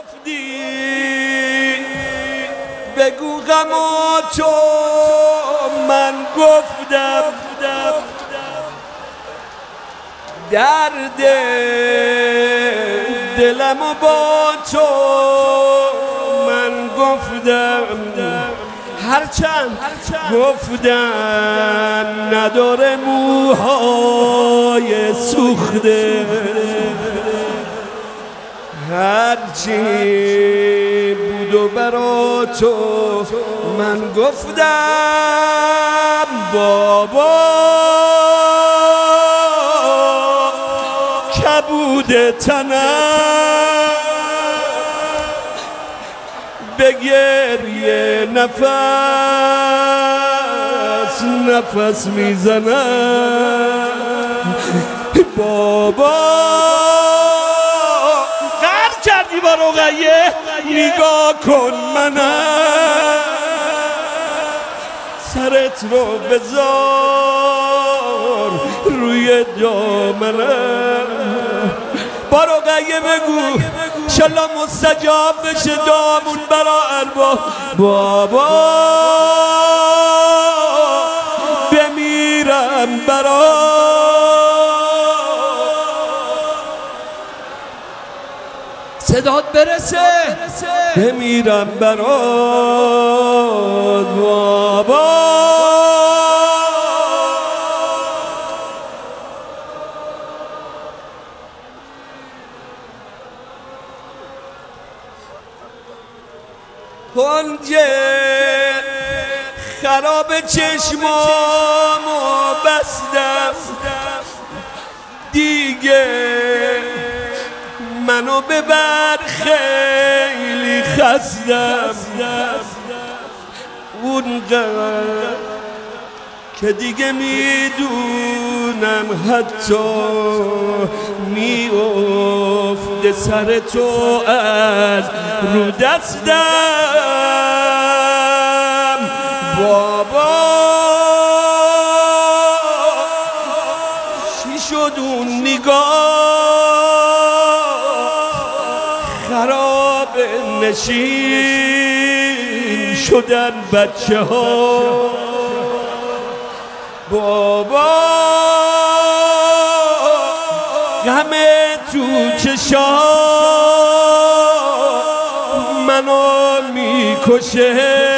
گفتی بگو غم تو من گفتم درد دلم با تو من گفتم هرچند گفتم نداره موهای سوخته هرچی بود و برا تو من گفتم بابا کبود تنم به گریه نفس میزنم بابا قهر کردی با رقیه نگاه کن منم سرت رو بذار روی دامنم با رقیه بگو انشالله مستجاب بشه دامون برا ارباب بابا بمیرم برا صدات برسه بمیرم برات بابا کنج خراب چشمامو بستم دیگه منو ببر خیلی خستم اونقدر که دیگه میدونم حتی میافته سر تو از رو دستم بابا چی شد اون نگاه خراب نشین شدن بچه ها بابا غم تو چشا منو میکشه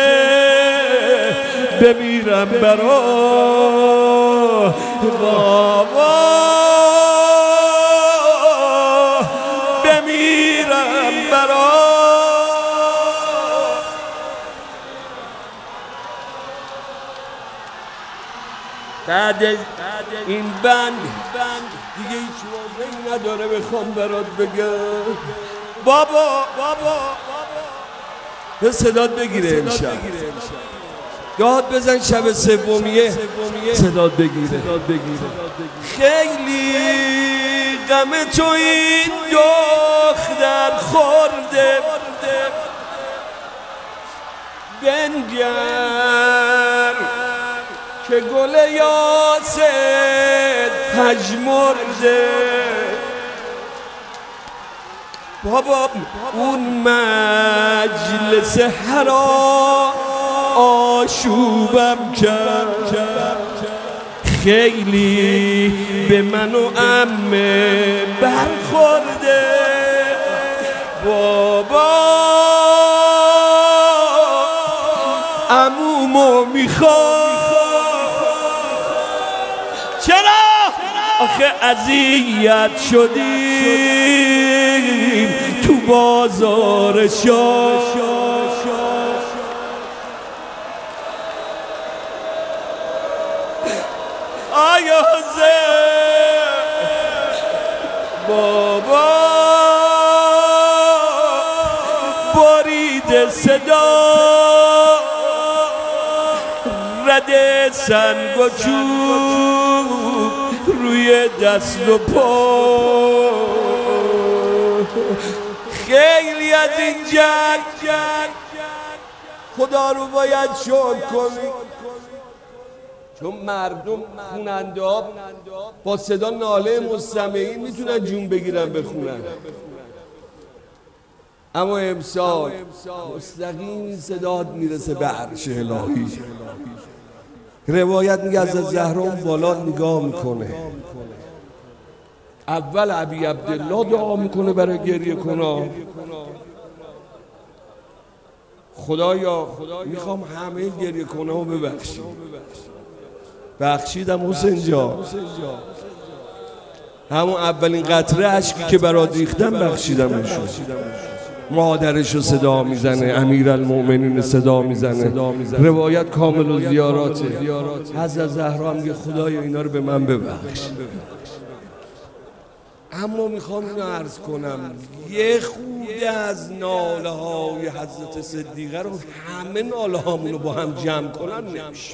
بمیرم برا بابا بمیرم برا بعد این بند دیگه هیچ واضحی نداره بخوام برات بگم بابا به صدات بگیره امشب داد بزن شب سومیه صدات بگیره خیلی غم تو این دختر خورده بنگر که گل یاست پژمرده بابا اون مجلس حرام آشوبم کرد خیلی به من و عمه برخورده بابا عمومو میخواد چرا؟ آخه اذیت شدیم تو بازار شاه آیا بابا برید صدا رد سنگ و چوب روی دست و پا خیلی از این جنگ خدا رو باید شکر کنی چون مردم خوننده ها با صدا ناله مستمعین میتونن جون بگیرن بخونن اما امسال مستقیم صداد میرسه به عرش الهی. روایت میگه از زهرا بالا نگاه میکنه، اول ابی عبدالله دعا میکنه برای گریه کنا، خدایا میخوام همه گریه کنا رو ببخشید. بخشیدم حسین جان، همون اولین قطره اشکی که برات ریختم بخشیدمشون. مادرشو صدا میزنه، امیرالمؤمنین صدا میزنه، روایت کامل و زیاراته. حضرت زهرا میگه خدایا اینا رو به من ببخش. اما میخوام اینو عرض کنم، یه خورده از ناله های حضرت صدیقه رو همه ناله هامونو با هم جمع کنن نمیشه.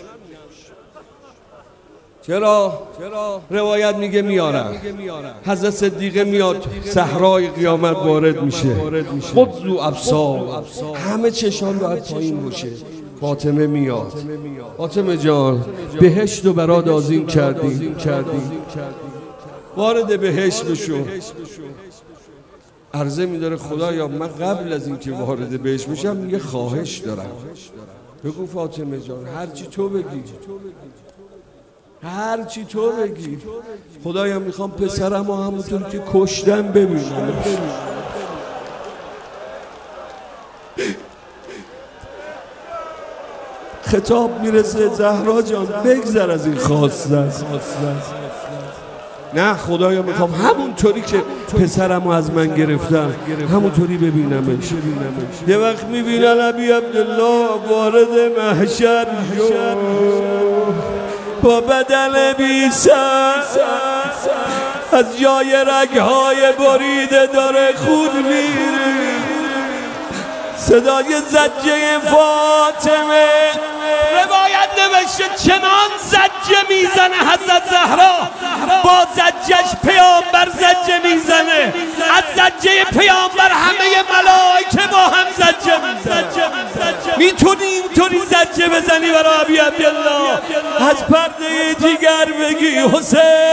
چرا؟ روایت میگه میارم حضرت صدیقه میاد صحرای قیامت وارد میشه، خذوا ابصار، همه چشان باید پایین باشه. فاطمه میاد، فاطمه جان بهشت رو برات آذین کردیم، وارد بهشت بشو. عرضه میداره خدایا من قبل از اینکه وارد بهشت بشم یه خواهش دارم. بگو فاطمه جان، هرچی تو بگی، هرچی تو بگی. خدایا میخوام پسرم و همونطور که کشتم ببینم. خطاب میرسه زهرا جان بگذر از این خواستن. نه خدایا میخوام همونطوری که پسرمو از من گرفتن همونطوری ببینمش. یه وقت میبینن ابی عبدالله وارد محشر شد با بدن بی سر، از جای رگهای بریده داره خون میره. صدای زجه فاطمه روایت نوشته چنان زجه میزنه حضرت زهرا، با زجهش پیامبر زجه میزنه، از زجه پیامبر همه ملائکه با هم زجه میزنه. میتونی اینطوری زجه بزنی برای ابی عبدالله، از پرده جیگر بگی حسین